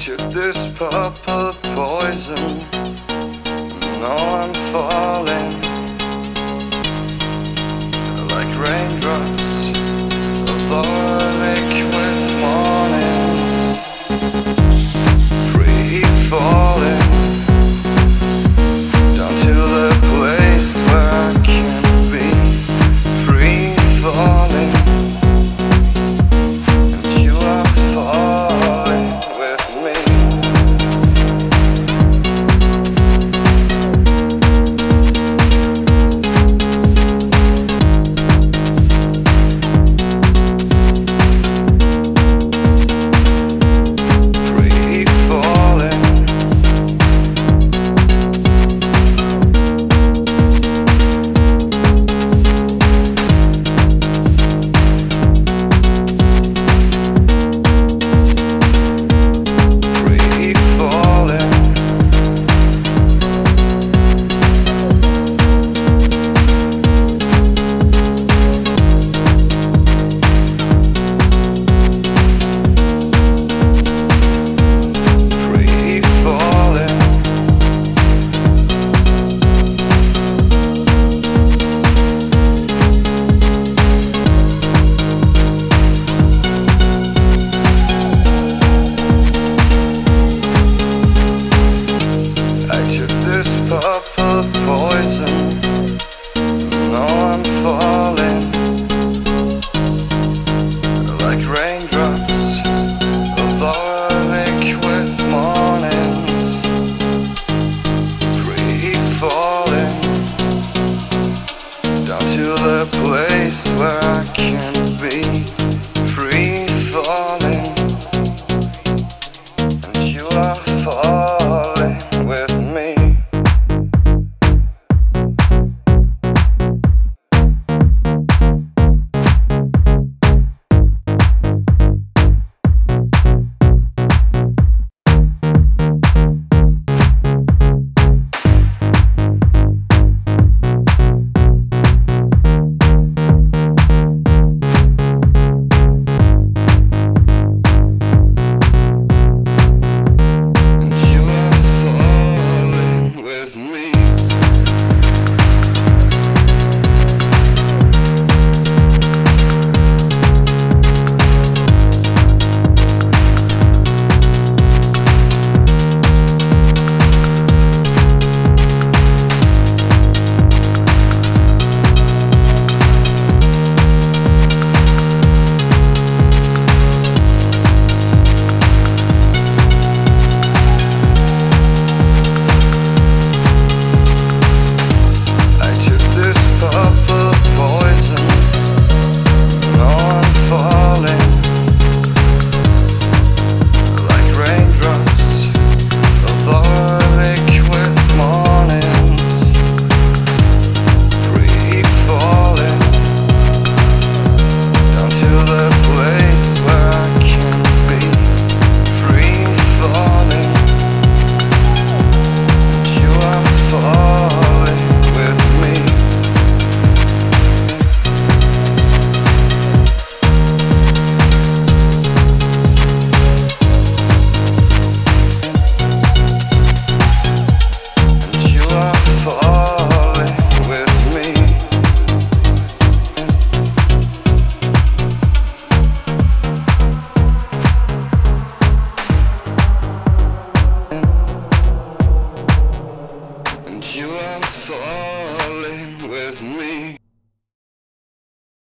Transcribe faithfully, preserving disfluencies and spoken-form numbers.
took this purple poison. Now I'm falling like raindrops of our liquid mornings, free falling down to the place where I can be free falling, and you are falling with me. Purple poison, now I'm falling like raindrops of our liquid mornings, free falling down to the place where I can be free falling, and you are falling with me. You are falling with me.